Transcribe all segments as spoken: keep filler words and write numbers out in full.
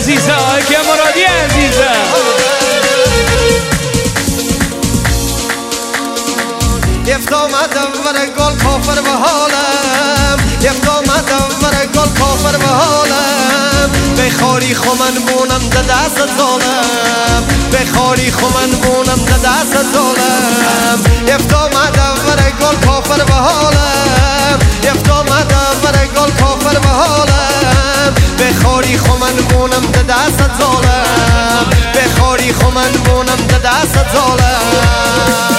عزیزه که مرادی عزیزه یفت آمدم ور گل کافر به حالم یفت آمدم ور گل کافر به حالم بخاری خو من بونم ده دست ظالم بخاری خو من بونم ده دست ظالم یفت آمدم ور گل کافر به حالم یفت آمدم ور گل کافر به حالم بخاری خو من بونم ده دست ظالم بخاری خو من بونم ده دست ظالم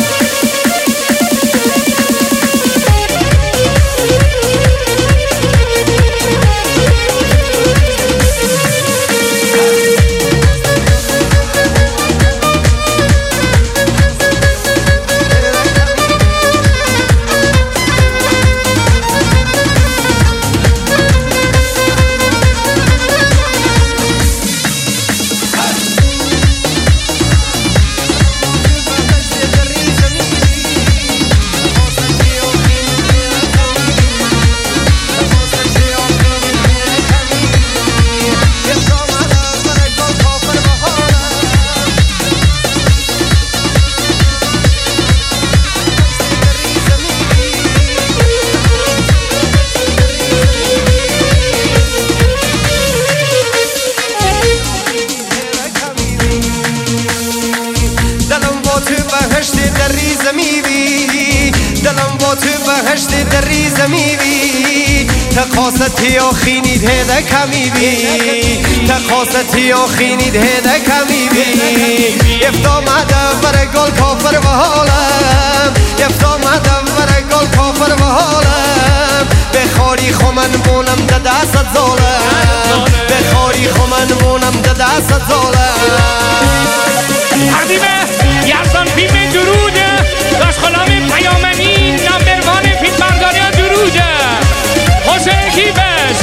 دلم با تو بهشت در ریزه میوی تقاستی آخینید هده کمیوی تقاستی آخینید هده کمیوی یفت آمدم ور گل کافر به حالم یفت آمدم ور گل کافر به حالم بخاری خو من بونم ده دست ظالم بخاری خو من بونم ده دست ظالم تقدیم یزدان فیلم دروده داشت خلام پیامنی نمبروان فیلم برداری دروده حسین کیبش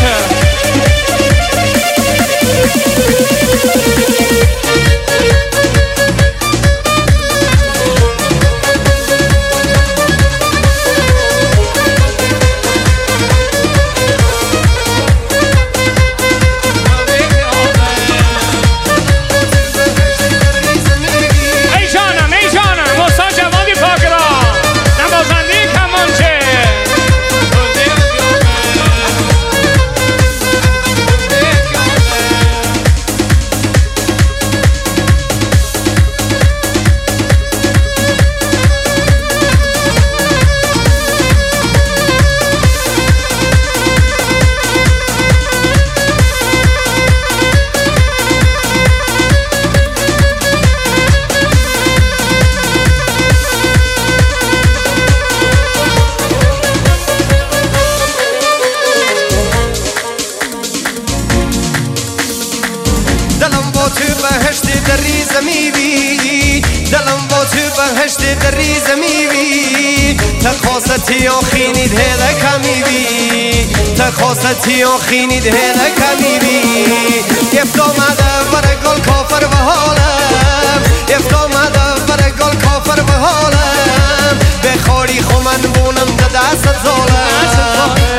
بهشت در ریزه میوی دلم با تو بهشت در ریزه میوی تقاستی آخینید هده کمیوی تقاستی آخینید هده کمیوی یفت آمدم ور گل کافر به حالم یفت آمدم ور گل کافر به حالم بخاری خو من بونم ده دست ظالم